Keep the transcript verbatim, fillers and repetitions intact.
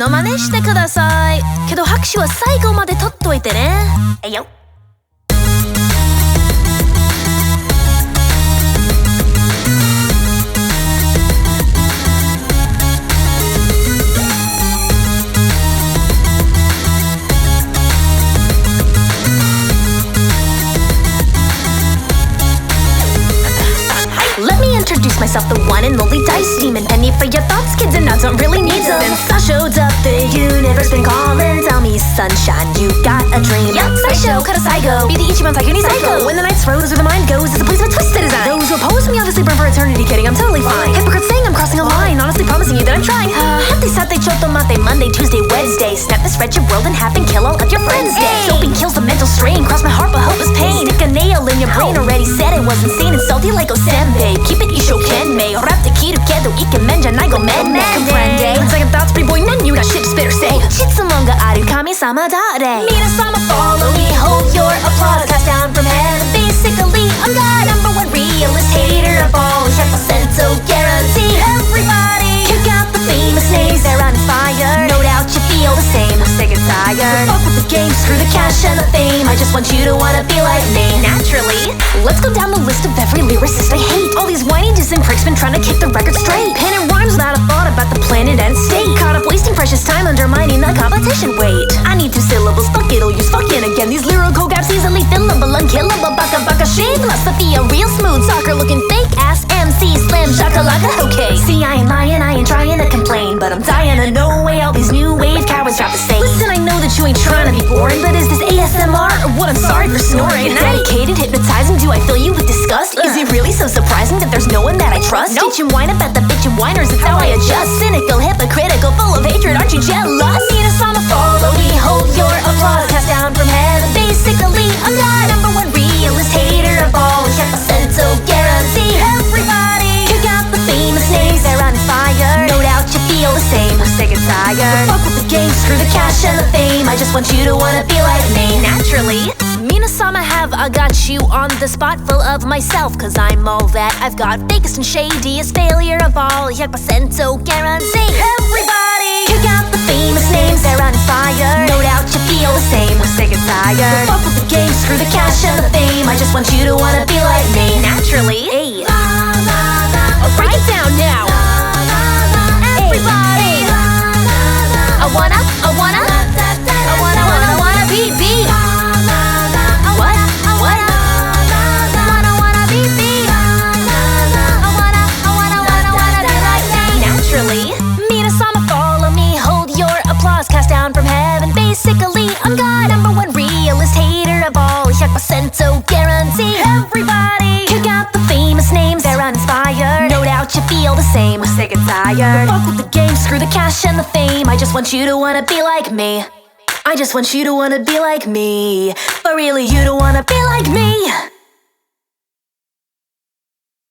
の真似してください。けど拍手は最後まで取っといてね。えいよ。Let me introduce myself, the one and only Dice Demon. Penny for your thoughts, kids and nuts don't really need them. Since I showed up, the universe been calling. Tell me, sunshine, you got a dream. Yup, Sideshow, cut a psycho. Be the Ichiban Psycho, ni psycho. When the night throws where the mind goes, it's a place of a twisted design. Those who oppose me obviously burn for eternity. Kidding, I'm totally fine. Hypocrites saying I'm crossing a line, honestly promising you that I'm trying. Uh, Happy Saturday, Choto Mate, Monday, Tuesday, Wednesday. Snap this wretched world in half and kill all of your friends' day. Soaping kills the mental strain, cross my heart but hope is pain. Stick a nail in your brain, already said it was insane and salty like Osenbei. Keep it Isho Kenmei, rap the key together, ikemen janai go men ne comprende. Second thoughts, pretty boy, men, you got shit to spit or say. Shitsuman ga aru kami-sama dare. Minasama, follow me, hold your applause, cast down from heaven. Basically, I'm the number one realist hater of all, one hundred percent so guarantee. Everybody, kick out the famous names, they're on fire. No doubt you feel the same, I'm sick and tired. Fuck with the game, screw the cash and the fame. I just want you to wanna be like me, naturally. Let's go down the list of every lyricist I hate. All these whiny dissing pricks been trying to kick the record straight. Penning rhymes without a thought about the planet and state. Caught up wasting precious time undermining the competition. Wait, I need two syllables, fuck it'll use fucking again. These lyrical gaps easily fillable, unkillable. Baka baka shade philosophy, a real smooth soccer looking fake ass M C slam shakalaka. Okay, see I ain't lying, I ain't trying to complain, but I'm dying to know way all these new wave cowards drop the same. Listen, I know that you ain't trying to be boring, but is this A S M R or what? I'm sorry for snoring. Dedicated, hypnotizing, do I fill you with disgust? Is it really so surprising that there's no one that I trust? Nope. Bitch and whine about the bitch and whiners, it's how I adjust. Cynical, hypocritical, full of hatred, aren't you jealous? Minasama, follow me, hold your applause, cast down from heaven. Basically, I'm the number one realist hater of all, one hundred percent so guarantee. Everybody, kick out the famous names, they're on fire. No doubt you feel the same, I'm sick and tired. Fuck with the game, screw the cash and the fame. I just want you to wanna be like me, naturally. Minasama, have I got you on the spot full of myself? Cause I'm all that I've got, fakest and shadiest failure of all, one hundred percent so guarantee. Everybody, kick out the famous names, they're on fire. No doubt you feel the same, I'm sick and tired. Fuck with the game, screw the cash and the fame. I just want you to wanna be like me, naturally. Hey. I'll break it down now. Everybody, I wanna, I wanna, I wanna, wanna, wanna be, be. What? What? Wanna, wanna be, be. I wanna, I wanna, wanna, wanna be like me, naturally. Minasama, follow me, hold your applause, cast down from heaven. Basically, I'm the number one realist hater of all, one hundred percent so guarantee. Everybody, kick out the famous names, they're on fire. No doubt you feel the same, I'm sick and tired. Fuck with the game, screw the cash and the fame. I just want you to wanna be like me. I just want you to wanna be like me. But really, you don't wanna be like me.